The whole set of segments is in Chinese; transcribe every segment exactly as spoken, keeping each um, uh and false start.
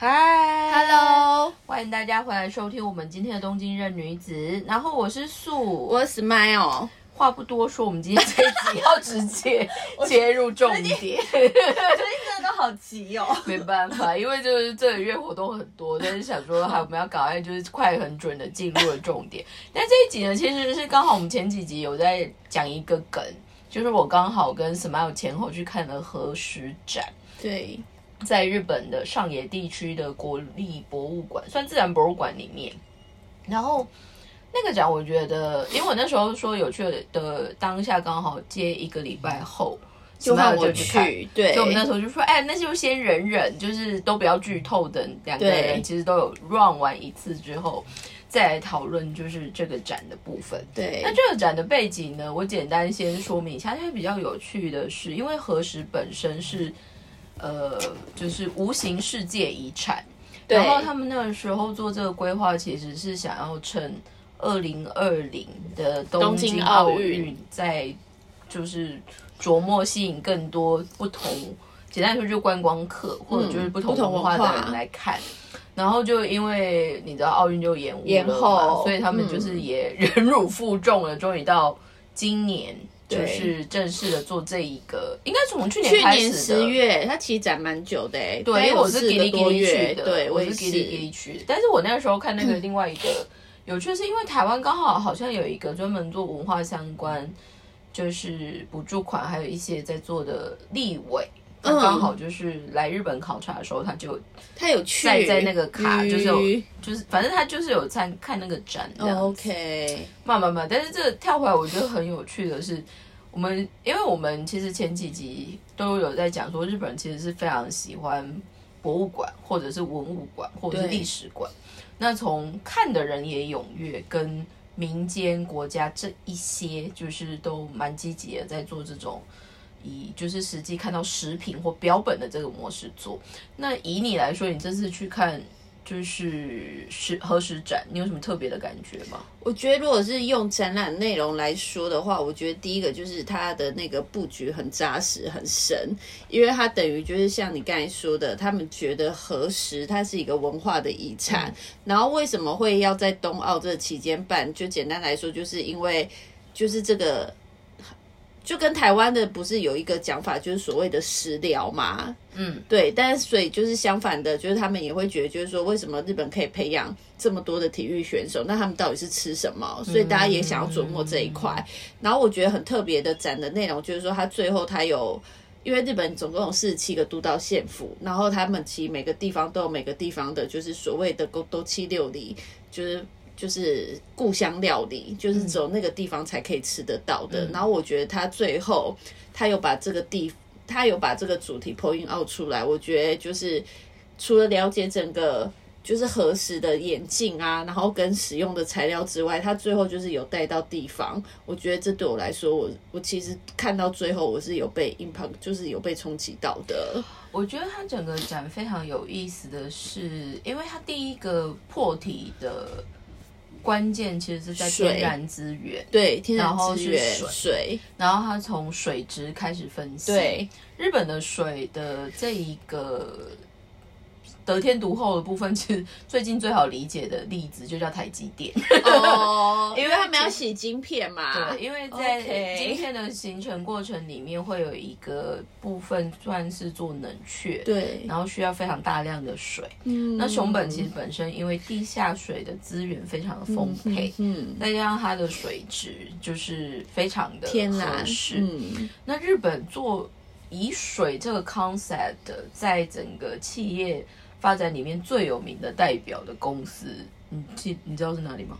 嗨 ，Hello， 欢迎大家回来收听我们今天的东京任女子。然后我是素， 我是 Smile。 话不多说，我们今天这一集要直接切入重点。 最近真的都好急哦。 没办法，因为就是这个月活动很多，但是想说，还我们要赶快就是快很准的进入了重点。但这一集呢，其实是刚好我们前几集有在讲一个梗，就是我刚好跟 Smile 前后去看了和食展。 对。 在日本的上野地区的国立博物馆，算自然博物馆里面，然后那个展我觉得，因为我那时候说有趣的当下刚好接一个礼拜后， 就换我去看， 对， 所以我们那时候就说，哎，那就先忍忍，就是都不要剧透的两个人，其实都有 run 完一次之后，再来讨论就是这个展的部分。 对， 那这个展的背景呢，我简单先说明一下，因为比较有趣的是，因为和食本身是。呃，就是无形世界遗产，然后他们那个时候做这个规划，其实是想要趁二零二零的东京奥运，在就是琢磨吸引更多不同，简单说就观光客或者就是不同文化的人来看。嗯、然后就因为你知道奥运就延误了嘛， 延后， 所以他们就是也忍辱负重了，终于到今年。就是正式的做这一个，应该从去年开始的。去年十月，它其实展蛮久的哎。 对，因为我是给你给你去的， 对， 我是给你给你去的。但是我那个时候看那个另外一个有趣，是因为台湾刚好好像有一个专门做文化相关，就是补助款，还有一些在做的立委。他刚好就是来日本考察的时候，他就他有去在在那个卡，就是有就是反正他就是有在看那个展这样子。 Oh, OK， 慢慢慢，但是这个跳回来，我觉得很有趣的是，我们因为我们其实前几集都有在讲说，日本人其实是非常喜欢博物馆或者是文物馆或者是历史馆。那从看的人也踊跃，跟民间国家这一些就是都蛮积极的在做这种。以就是实际看到实品或标本的这个模式做。那以你来说，你这次去看就是食和食展，你有什么特别的感觉吗？ 我觉得如果是用展览内容来说的话，我觉得第一个就是它的那个布局很扎实很深，因为它等于就是像你刚才说的，他们觉得和食它是一个文化的遗产、嗯、然后为什么会要在冬奥这期间办，就简单来说就是因为就是这个就跟台湾的不是有一个讲法，就是所谓的食疗嘛，嗯，对，但是所以就是相反的，就是他们也会觉得，就是说为什么日本可以培养这么多的体育选手，那他们到底是吃什么？所以大家也想要琢磨这一块。嗯、然后我觉得很特别的展的内容，就是说他最后他有，因为日本总共有四十七个都道县府，然后他们其实每个地方都有每个地方的，就是所谓的沟都七六里，就是。就是故乡料理，就是只有那个地方才可以吃得到的。嗯、然后我觉得他最后他有把这个地，他有把这个主题 point out 出来。我觉得就是除了了解整个就是和食的演进啊，然后跟使用的材料之外，他最后就是有带到地方。我觉得这对我来说，我我其实看到最后我是有被 impact， 就是有被冲击到的。 我觉得它整个展非常有意思的是，因为它第一个破题的。关键其实是在天然资源， 对，天然资源， 然后是水，水然后它从水质开始分析。 对， 日本的水的这一个得天独厚的部分，其实最近最好理解的例子就叫台积电哦，因为他们要洗晶片嘛。 对，因为在晶片的形成过程里面，会有一个部分算是做冷却， 对， 然后需要非常大量的水。嗯，那熊本其实本身因为地下水的资源非常的丰沛，嗯，嗯再加上它的水质就是非常的天然， 嗯，那日本做以水这个 concept 在整个企业发展里面最有名的代表的公司，你记你知道是哪里吗？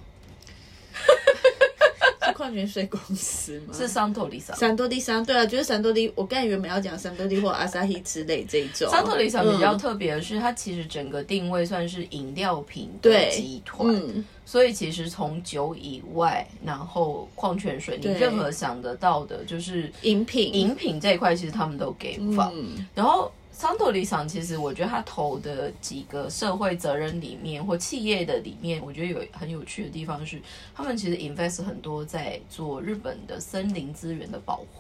是矿泉水公司吗？ 是桑托里桑。 桑托里桑，对啊，就是桑托里。我刚才原本要讲桑托里或阿萨希之类这一种。 桑托里桑比较特别的是，嗯、它其实整个定位算是饮料品的集团，嗯、所以其实从酒以外，然后矿泉水，你任何想得到的，就是饮品， 饮品这一块，其实他们都给放，嗯、然后。桑托里桑其实我觉得他投的几个社会责任里面或企业的里面，我觉得有很有趣的地方是，他们其实 invest 很多在做日本的森林资源的保护。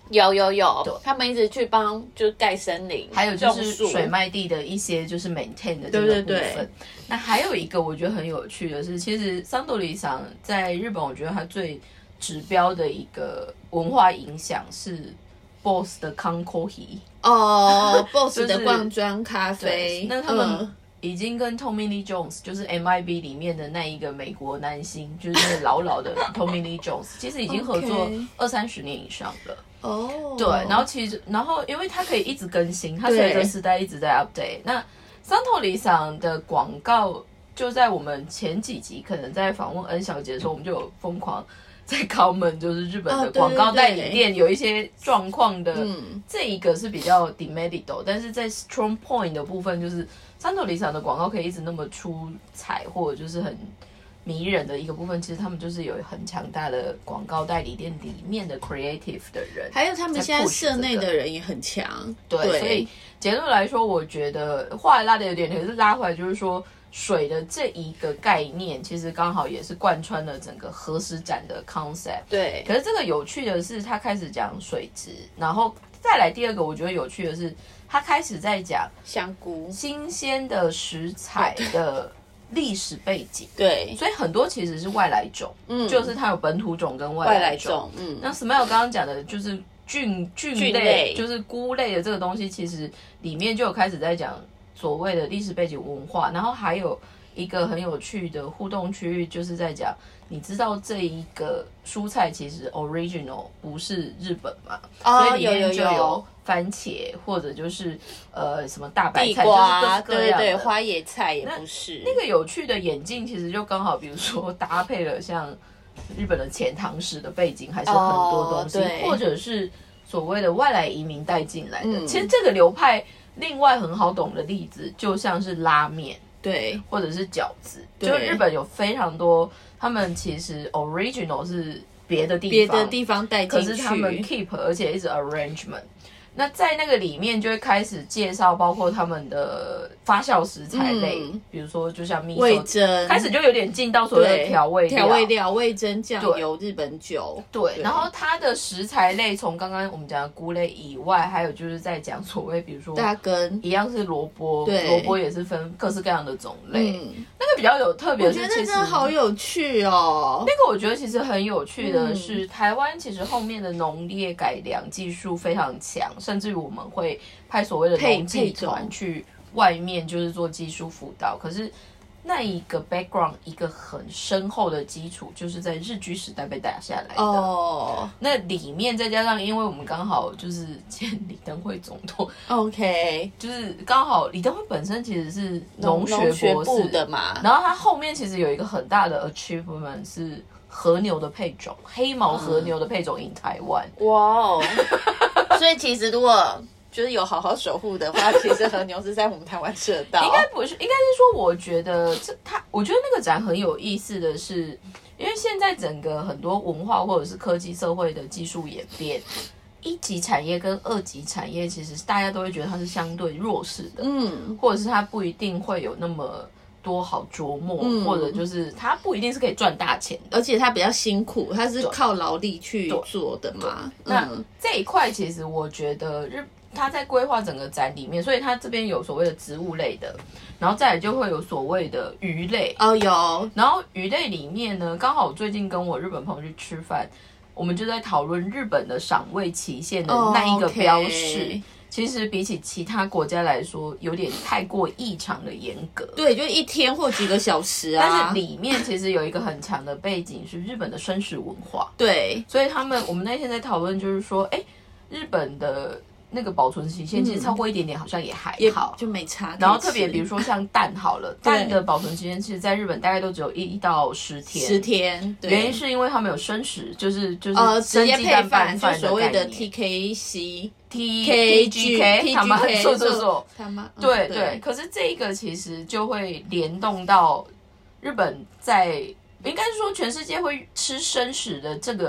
有有有，他们一直去帮就是盖森林， 还有就是水麦地的一些就是 maintain 的这个部分。对对对。那还有一个我觉得很有趣的是，其实桑多里桑在日本，我觉得它最指标的一个文化影响是 B O S S 的康 coffee 哦，B O S S 的罐装咖啡。 那他们已经跟 Tommy Lee Jones 就是 M I B 里面的那一个美国男星，就是那个老老的 Tommy Lee Jones， 其实已经合作二三十年以上了。哦， oh. 对，然后其实，然后因为它可以一直更新，它随着时代一直在 update。那桑托里桑的广告，就在我们前几集可能在访问恩小姐的时候，我们就有疯狂在comment，就是日本的广告代理店有一些状况的。Oh, 这一个是比较 demerit， 但是在 strong point 的部分，就是桑托里桑的广告可以一直那么出彩，或者就是很迷人的一个部分，其实他们就是有很强大的广告代理店里面的 creative 的人， 还有他们现在社内的人也很强。 对，对，所以结论来说，我觉得话拉的有点，可是拉回来就是说，水的这一个概念，其实刚好也是贯穿了整个核食展的 concept。 对， 可是这个有趣的是，他开始讲水质，然后再来第二个，我觉得有趣的是，他开始在讲香菇、 新鲜的食材的历史背景。 对， 所以很多其实是外来种，嗯，就是它有本土种跟外来种。 外来种嗯， 那 Smile 刚刚讲的就是菌菌类，类就是菇类的这个东西，其实里面就有开始在讲所谓的历史背景文化，然后还有一个很有趣的互动区域，就是在讲，你知道这一个蔬菜其实 original 不是日本嘛，哦、所以里面就有番茄或者就是呃什么大白菜， 地瓜， 就是各式各样的， 对对，花椰菜也不是。 那, 那个有趣的眼镜其实就刚好，比如说搭配了像日本的遣唐使的背景，还是很多东西，哦、或者是所谓的外来移民带进来的。嗯、其实这个流派另外很好懂的例子，就像是拉面。 对， 或者是饺子，就日本有非常多，他们其实 original 是别的地方， 别的地方带进去， 可是他们 keep， 而且一直 arrangement。那在那个里面就会开始介绍，包括他们的发酵食材类，嗯、比如说就像蜜味噌， 开始就有点进到所谓的调味料， 调味料、味噌、酱油、日本酒。 对，然后它的食材类，从刚刚我们讲的菇类以外，还有就是在讲所谓，比如说大根， 一样是萝卜，萝卜也是分各式各样的种类。嗯、那个比较有特别， 我觉得真的好有趣哦。 那个我觉得其实很有趣的是，嗯、台湾其实后面的农业改良技术非常强。甚至于我们会派所谓的农技团去外面就是做技术辅导，可是那一个 background 一个很深厚的基础，就是在日据时代被打下来的。哦，那里面再加上，因为我们刚好就是见李登辉总统 ，OK， 就是刚好李登辉本身其实是农学博士的嘛， 然后他后面其实有一个很大的 achievement 是和牛的配种，黑毛和牛的配种 in 台湾。 哇哦！所以其实如果就是有好好守护的话，其实和牛是在我们台湾吃得到。 应该不是，应该是说，我觉得这他，我觉得那个展很有意思的是，因为现在整个很多文化或者是科技社会的技术演变，一级产业跟二级产业其实大家都会觉得它是相对弱势的，嗯，或者是它不一定会有那么多好琢磨，嗯、或者就是它不一定是可以赚大钱的， 而且它比较辛苦，它是靠劳力去做的嘛。 那这一块其实我觉得日它在规划整个展里面，所以它这边有所谓的植物类的，然后再来就会有所谓的鱼类哦，有。 然后鱼类里面呢，刚好我最近跟我日本朋友去吃饭，我们就在讨论日本的赏味期限的那一个标示。Oh, okay.其实比起其他国家来说，有点太过异常的严格。 对，就一天或几个小时啊。 但是里面其实有一个很强的背景是日本的生食文化。 对， 所以他们我们那天在讨论，就是说，哎，日本的那个保存期限其实超过一点点，好像也还好， 就没差。 然后特别比如说像蛋好了，蛋的保存期限其实在日本大概都只有一到十天。 十天，对。 原因是因为他们有生食，就是就是呃直接配饭， 就所谓的 T K C。 T K G K 他妈做做做， 他妈对对，可是这个其实就会联动到日本在，应该是说全世界会吃生食的这个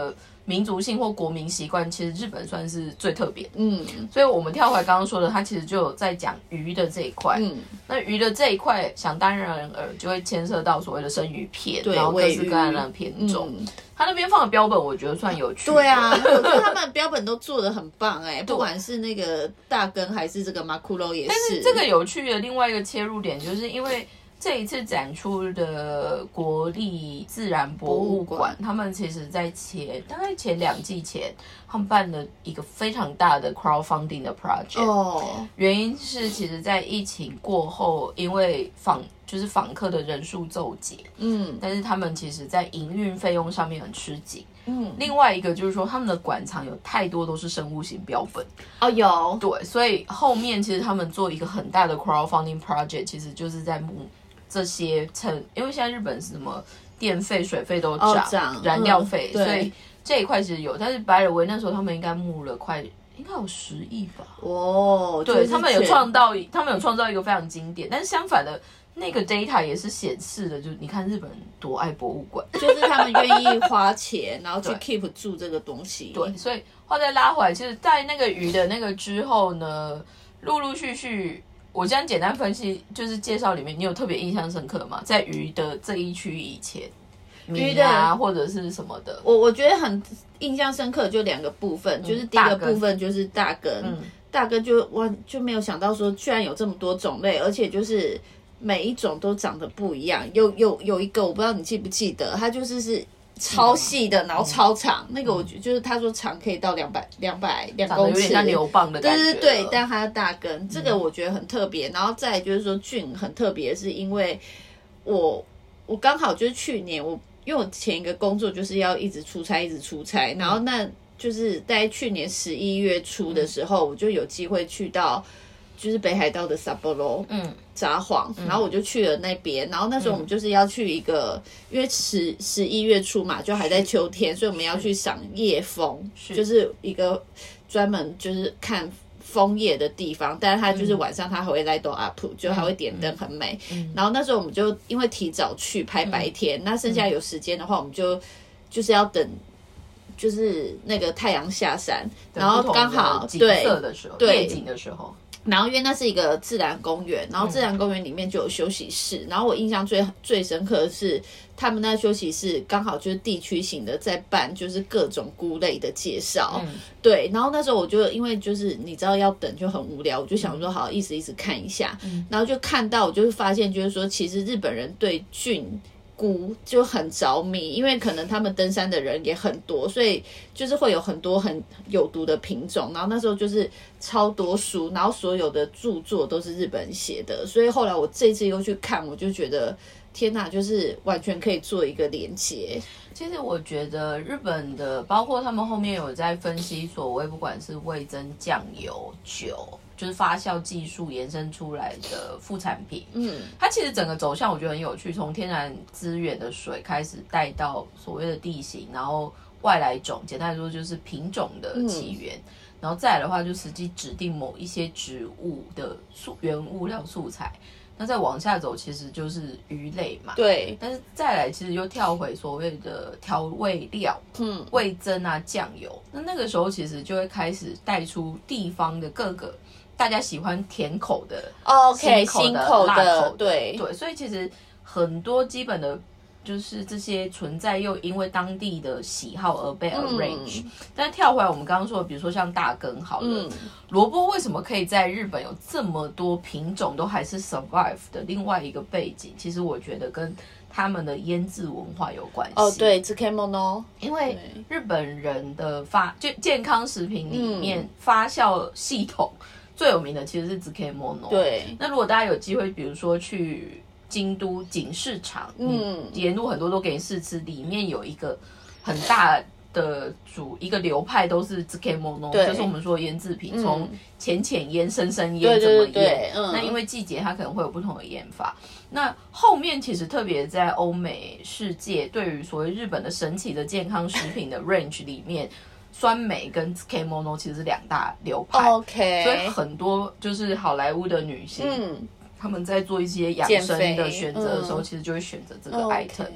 民族性或国民习惯，其实日本算是最特别的。 嗯， 所以我们跳回来刚刚说的，它其实就有在讲鱼的这一块。 嗯， 那鱼的这一块，想当然尔就会牵涉到所谓的生鱼片， 对， 然后各式各样的品种。 嗯， 他那边放的标本，我觉得算有趣的。 对啊，我觉得他们标本都做的很棒哎、欸，不管是那个大根还是这个马库罗也是。 但是这个有趣的另外一个切入点，就是因为这一次展出的国立自然博物馆，他们其实在前大概前两季前，他们办了一个非常大的 crowdfunding 的 project。 哦， 原因是其实在疫情过后，因为访就是访客的人数骤减， 嗯， 但是他们其实在营运费用上面很吃紧。 嗯， 另外一个就是说，他们的馆藏有太多都是生物型标本。 哦，有， 对，所以后面其实他们做一个很大的 crowdfunding project， 其实就是在募这些趁，因为现在日本是什么电费、水费都涨， 哦涨燃料费， 嗯、 所以这一块其实有。但是白尔维那时候他们应该募了快，应该有十亿吧？ 哦， 对、 就是、 他们有创造，他们有创造一个非常经典。但是相反的。那个 data 也是显示的，就是你看日本人多爱博物馆， 就是他们愿意花钱，然后去 keep 住这个东西。 对，所以话再拉回来，其实，在那个鱼的那个之后呢，陆陆续续，我这样简单分析，就是介绍里面，你有特别印象深刻吗？在鱼的这一区以前，米啊或者是什么的， 我我觉得很印象深刻，就两个部分，嗯、就是第一个部分就是大根，嗯、大根就哇就没有想到说，居然有这么多种类，而且就是。每一种都长得不一样，有有有一个我不知道你记不记得，它就是是超细的，然后超长，嗯、那个我觉得就是他说长可以到两百两百两公尺， 有点像牛蒡的感觉。 对对对，但它的大根，这个我觉得很特别。然后再来就是说菌很特别，是因为我我刚好就是去年我因为我前一个工作就是要一直出差一直出差，然后那就是在去年十一月初的时候，我就有机会去到。就是北海道的札幌，嗯，札幌，然后我就去了那边，然后那时候我们就是要去一个，因为十十一月初嘛，就还在秋天，所以我们要去赏叶枫，就是一个专门就是看枫叶的地方，但是它就是晚上它还会light up，就还会点灯，很美。然后那时候我们就因为提早去拍白天，那剩下有时间的话，我们就就是要等。就是那个太阳下山，然后刚好对色的时候， 对夜景的时候， 然后因为那是一个自然公园，然后自然公园里面就有休息室，嗯、然后我印象最最深刻的是他们那休息室刚好就是地区型的在办，就是各种菇类的介绍，嗯、对，然后那时候我就因为就是你知道要等就很无聊，我就想说好一直一直看一下，嗯、然后就看到我就是发现就是说其实日本人对菌。菇就很着迷，因为可能他们登山的人也很多，所以就是会有很多很有毒的品种。然后那时候就是超多书，然后所有的著作都是日本人写的，所以后来我这次又去看，我就觉得天哪，就是完全可以做一个连结。 其实我觉得日本的，包括他们后面有在分析所谓不管是味噌、酱油、酒。就是发酵技术延伸出来的副产品，嗯，它其实整个走向我觉得很有趣，从天然资源的水开始带到所谓的地形，然后外来种，简单来说就是品种的起源，嗯、然后再来的话就实际指定某一些植物的素原物料素材，那再往下走其实就是鱼类嘛， 对， 但是再来其实又跳回所谓的调味料，嗯，味噌啊酱油，那那个时候其实就会开始带出地方的各个。大家喜欢甜口的 ，OK， 新口的、 口的辣口的， 对对，所以其实很多基本的，就是这些存在又因为当地的喜好而被 arrange、嗯。但跳回来，我们刚刚说的，比如说像大根好了，嗯、萝卜为什么可以在日本有这么多品种都还是 survive 的？另外一个背景，其实我觉得跟他们的腌制文化有关系。 哦，对 ，tsukemono， 因为日本人的发就健康食品里面发酵系统。最有名的其实是 tsukemono。 对， 那如果大家有机会，比如说去京都锦市场，嗯，沿路很多都给你试吃，里面有一个很大的主一个流派都是 tsukemono， 就是我们说的腌制品，从、嗯、浅浅腌、深深腌怎么腌。 对对对嗯、 那因为季节它可能会有不同的腌法。那后面其实特别在欧美世界，对于所谓日本的神奇的健康食品的 range 里面。酸梅跟 tsukemono 其实是两大流派 ，OK， 所以很多就是好莱坞的女性，嗯，他们在做一些养生的选择的时候，嗯、其实就会选择这个 item。Okay.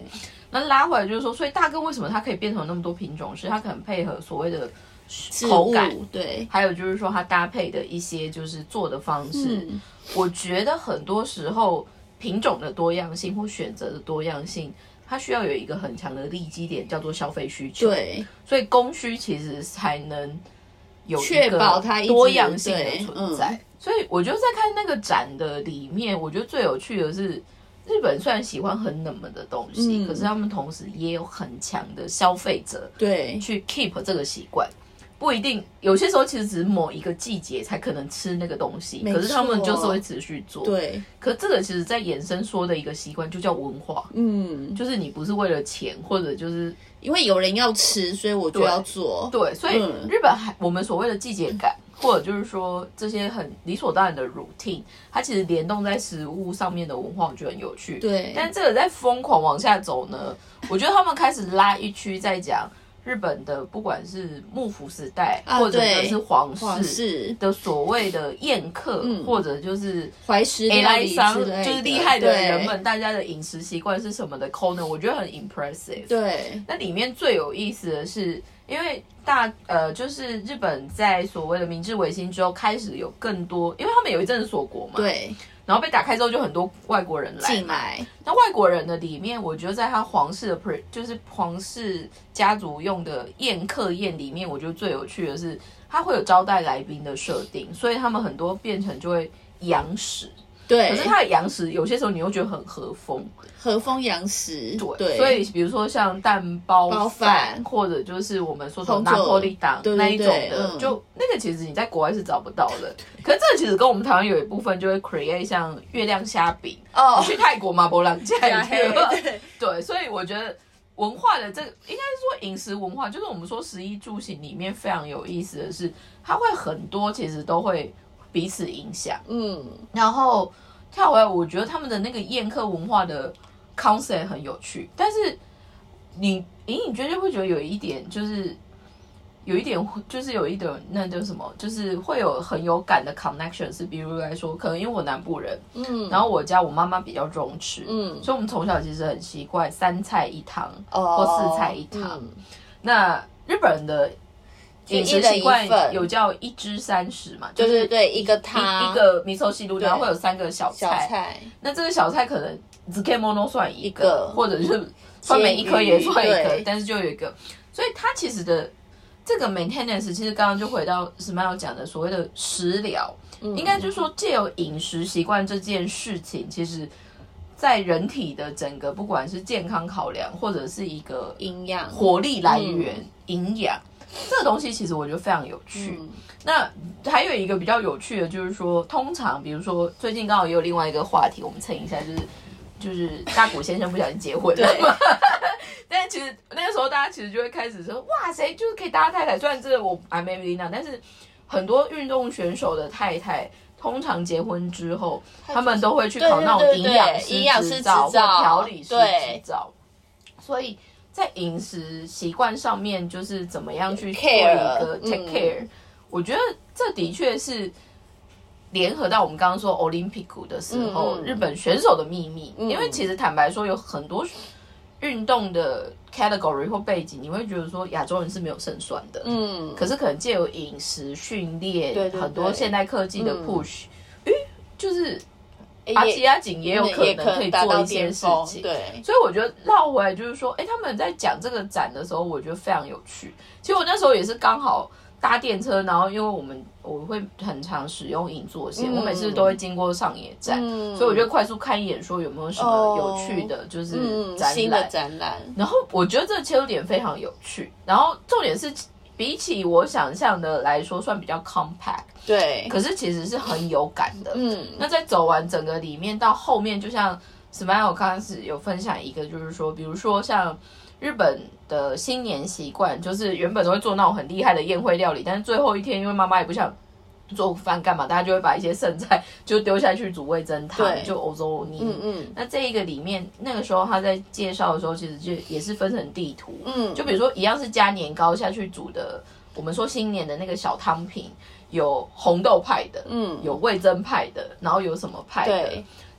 那拉回来就是说，所以大根为什么它可以变成那么多品种？是它可能配合所谓的口感， 对， 还有就是说它搭配的一些就是做的方式。嗯、我觉得很多时候品种的多样性或选择的多样性，它需要有一个很强的立基点，叫做消费需求。 对， 所以供需其实才能有确保它多样性的存在。嗯、所以我觉得在看那个展的里面，我觉得最有趣的是。日本虽然喜欢很冷门的东西，嗯、可是他们同时也有很强的消费者， 对， 去 keep 这个习惯，不一定有些时候其实只是某一个季节才可能吃那个东西，可是他们就是会持续做。 对， 可这个其实在衍生说的一个习惯就叫文化，嗯，就是你不是为了钱，或者就是因为有人要吃，所以我就要做。 对，对所以日本还我们所谓的季节感。或者就是说这些很理所当然的 routine， 它其实联动在食物上面的文化，我觉得很有趣。 对， 但这个在疯狂往下走呢，我觉得他们开始拉一区在讲日本的，不管是幕府时代，啊、或者是皇室的所谓的宴客，嗯、或者就是怀石料理之类的， 就是厉害的人们，大家的饮食习惯是什么的 corner， 我觉得很 impressive。 对， 那里面最有意思的是。因为大呃，就是日本在所谓的明治维新之后，开始有更多，因为他们有一阵子锁国嘛， 对， 然后被打开之后，就很多外国人来进来。 那外国人的里面，我觉得在他皇室的 pre， 就是皇室家族用的宴客宴里面，我觉得最有趣的是，他会有招待来宾的设定，所以他们很多变成就会洋食。 对， 可是它的洋食有些时候你又觉得很和风， 和风洋食， 对， 对所以比如说像蛋包饭，或者就是我们说的拿破利党那一种的，嗯、就那个其实你在国外是找不到的。可是这个其实跟我们台湾有一部分就会 create 像月亮虾饼，哦，去泰国嘛，博朗加对对，所以我觉得文化的这个应该是说饮食文化，就是我们说食衣住行里面非常有意思的是，它会很多其实都会。彼此影响，嗯，然后跳回来，我觉得他们的那个宴客文化的 concept 很有趣，但是你隐隐约约会觉得有一点，就是有一点，就是有一点那叫什么，就是会有很有感的 connection， 是比如来说，可能因为我南部人，嗯，然后我家我妈妈比较重吃，嗯，所以我们从小其实很习惯三菜一汤，哦，或四菜一汤，嗯、那日本人的。饮食习惯有叫一汁三食嘛， 就是对对对，一个汤， 一个味噌汁，然后会有三个小菜。 小菜那这个小菜可能只 kemono 算一个，一个或者是算每一颗也算一个，但是就有一个。所以它其实的这个 maintenance， 其实刚刚就回到 Smile 讲的所谓的食疗，嗯、应该就是说借由饮食习惯这件事情，其实。在人体的整个不管是健康考量，或者是一个营养、 活力来源、营养、嗯、这个东西，其实我觉得非常有趣。嗯、那还有一个比较有趣的，就是说，通常比如说最近刚好也有另外一个话题，我们蹭一下，就是就是大谷先生不小心结婚了嘛。但是其实那个时候大家其实就会开始说，哇，谁就是可以搭太太？虽然这个我还没理那，但是很多运动选手的太太。通常结婚之后，他们都会去考那种营养师执照或调理师执照，所以在饮食习惯上面，就是怎么样去做一个 take care，、嗯、我觉得这的确是联合到我们刚刚说 Olympic 的时候，嗯、日本选手的秘密，嗯、因为其实坦白说，有很多运动的 category 或背景，你会觉得说亚洲人是没有胜算的，嗯，可是可能借由饮食训练，对对对很多现代科技的 push，嗯、就是阿基亚景也有可能可以做一些事情， 对， 所以我觉得绕回来就是说，哎，他们在讲这个展的时候，我觉得非常有趣。其实我那时候也是刚好搭电车，然后因为我们我会很常使用银座线，嗯、我每次都会经过上野站，嗯、所以我就快速看一眼，说有没有什么有趣的，就是展览、嗯、 新的展览。 然后我觉得这个切入点非常有趣，然后重点是比起我想象的来说，算比较 compact， 对， 可是其实是很有感的。嗯，那在走完整个里面到后面，就像 Smile 刚开始有分享一个，就是说，比如说像日本的新年习惯，就是原本都会做那种很厉害的宴会料理，但是最后一天因为妈妈也不想做饭干嘛，大家就会把一些剩菜就丢下去煮味噌汤，就欧洲泥。嗯嗯。那这一个里面，那个时候他在介绍的时候，其实就也是分成地图。嗯。就比如说一样是加年糕下去煮的，我们说新年的那个小汤品，有红豆派的，嗯，有味噌派的，然后有什么派的。对。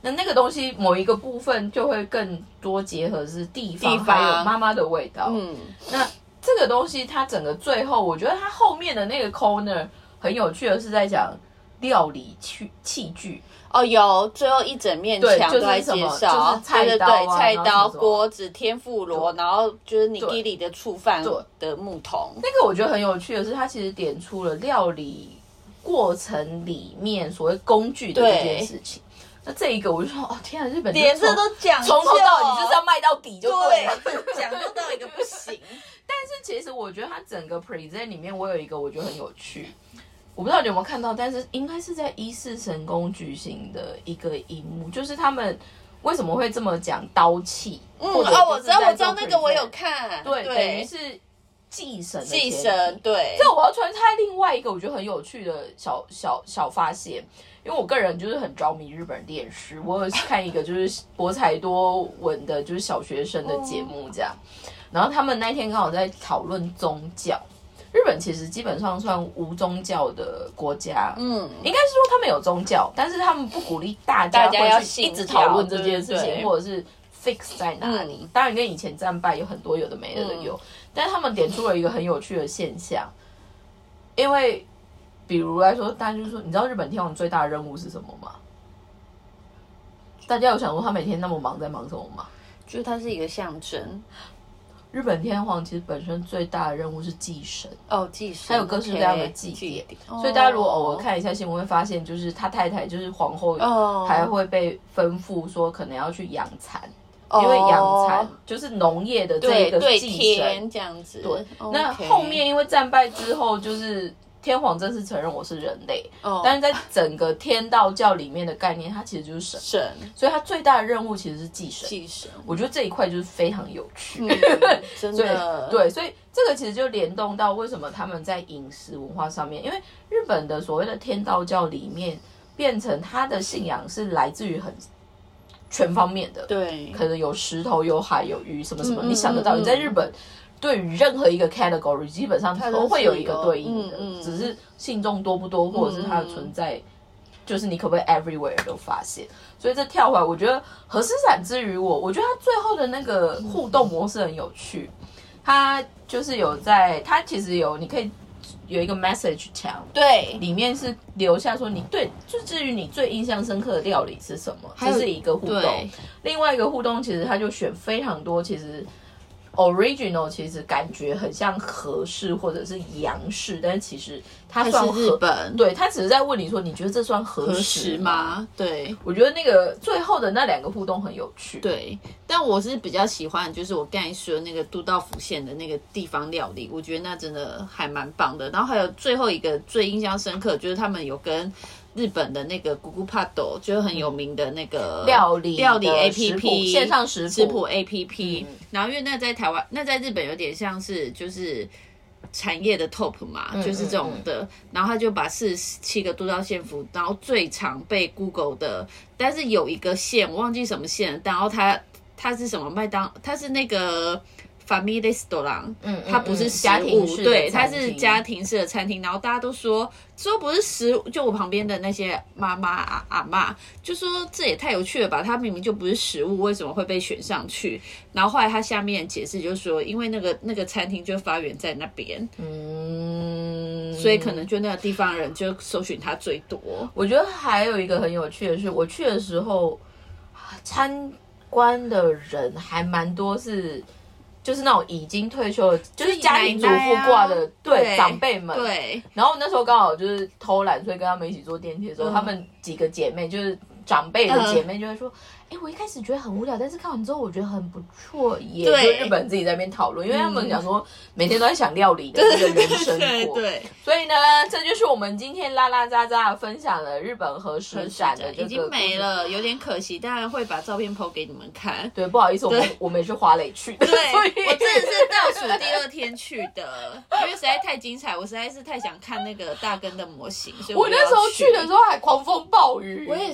那那个东西某一个部分就会更多结合是地方， 地方还有妈妈的味道。嗯，那这个东西它整个最后，我觉得它后面的那个 corner 很有趣的是在讲料理器器具。 哦，有最后一整面墙都在介绍， 就是菜刀、啊、 对对对，菜刀、锅子、天妇罗，然后就是尼基里的触犯的木桶。 那个我觉得很有趣的是，它其实点出了料理过程里面所谓工具的这件事情。那这一个我就说，哦天啊，日本连这都讲从头到尾就是要卖到底就对了， 对，讲究到一个不行。 但是其实我觉得它整个 present 里面，我有一个我觉得很有趣。我不知道你有没有看到，但是应该是在伊势神宫举行的一个荧幕，就是他们为什么会这么讲刀器？ 嗯，哦，我知道，我知道那个我有看， 对，对等于是祭神的祭神，对。 这我要穿插另外一个我觉得很有趣的小小小发现，因为我个人就是很着迷日本电视，我有看一个就是博采多闻的，就是小学生的节目这样，然后他们那天刚好在讨论宗教。日本其实基本上算无宗教的国家，嗯，应该是说他们有宗教，但是他们不鼓励大家会去一直讨论这件事情，或者是 fix 在哪里。嗯、当然跟以前战败有很多有的没的的有，嗯、但是他们点出了一个很有趣的现象，因为比如来说，大家就说，你知道日本天皇最大的任务是什么吗？大家有想过他每天那么忙在忙什么吗？ 就是它是一个象征。 日本天皇其实本身最大的任务是祭神哦，祭神， 还有各式各样的祭典。Okay, 所以大家如果偶尔看一下新闻，会发现就是他太太就是皇后，还会被吩咐说可能要去养蚕，哦、因为养蚕就是农业的这一个祭神这样子。 对，那后面因为战败之后，就是天皇正式承认我是人类，哦、但是在整个天道教里面的概念，它其实就是神，神，所以它最大的任务其实是祭神。 祭神， 我觉得这一块就是非常有趣， 嗯、真的对，所以这个其实就联动到为什么他们在饮食文化上面，因为日本的所谓的天道教里面，变成他的信仰是来自于很全方面的， 对， 可能有石头、有海、有鱼，什么什么，嗯、你想得到，你在日本。对于任何一个 category， 基本上都会有一个对应的，嗯嗯、只是信众多不多，或者是它的存在，嗯、就是你可不可以 everywhere 都发现。所以这跳回来，我觉得和诗展之于我，我觉得它最后的那个互动模式很有趣。它就是有在，它其实有，你可以有一个 message 墙， 对， 里面是留下说你对，就至于你最印象深刻的料理是什么，这是一个互动。另外一个互动，其实它就选非常多，其实。original 其实感觉很像和式或者是洋式，但是其实它算是日本， 对，它只是在问你说，你觉得这算和食吗？对， 我觉得那个最后的那两个互动很有趣。 对，但我是比较喜欢，就是我刚才说的那个都道府县的那个地方料理，我觉得那真的还蛮棒的。然后还有最后一个最印象深刻，就是他们有跟。日本的那个 Google Pado 就是很有名的那个料理料理 A P P 线上食谱食谱 A P P，、嗯、然后因为那在台湾，那在日本有点像是就是产业的 top 嘛，嗯、就是这种的，嗯嗯、然后他就把四十七个都道县府，然后最常被 Google 的，但是有一个县我忘记什么县，然后他他是什么麦当，他是那个。Family Restaurant， 嗯，它不是食物，对，它是家庭式的餐厅。然后大家都说说不是食物，就我旁边的那些妈妈啊阿嬷就说这也太有趣了吧，它明明就不是食物，为什么会被选上去？然后后来他下面解释就是说，因为那个那个餐厅就发源在那边，嗯，所以可能就那个地方人就搜寻它最多。 我觉得还有一个很有趣的是，我去的时候参观的人还蛮多是。就是那种已经退休的，就是家庭主妇挂的，对, 对长辈们。对。然后那时候刚好就是偷懒，所以跟他们一起坐电梯的时候，嗯、他们几个姐妹就是长辈的姐妹就会说：“哎、嗯，我一开始觉得很无聊，但是看完之后我觉得很不错耶。”对。就日本人自己在那边讨论，因为他们讲说每天都在想料理的这个人生过。对, 对。所以呢，这就是我们今天拉拉杂杂分享了日本和食展的这个， 已经没了，有点可惜，当然会把照片 po 给你们看。 对，不好意思，我们我们也是花蕾去的。 对。我真的是倒数第二天去的，因为实在太精彩，我实在是太想看那个大根的模型，所以 我, 我那时候去的时候还狂风暴雨。 我也是啊，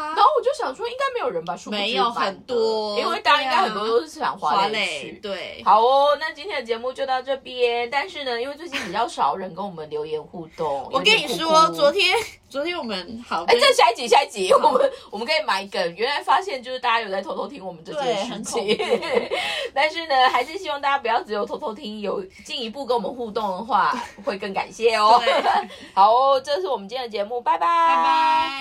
啊。 然后我就想说，应该没有人吧，殊不知没有很多， 因为大家应该很多都是想花蕾去。 对， 好哦，那今天的节目就到这边。但是呢，因为最近比较少人跟我们留言互动， 我跟你说，昨天昨天我们好， 哎，这下一集下一集我们我们可以埋梗。原来发现就是大家有在偷偷听我们这件事情，但是呢，还是希望大家不要只有偷偷听，有进一步跟我们互动的话，会更感谢哦。好哦，这是我们今天的节目，拜拜， 拜拜。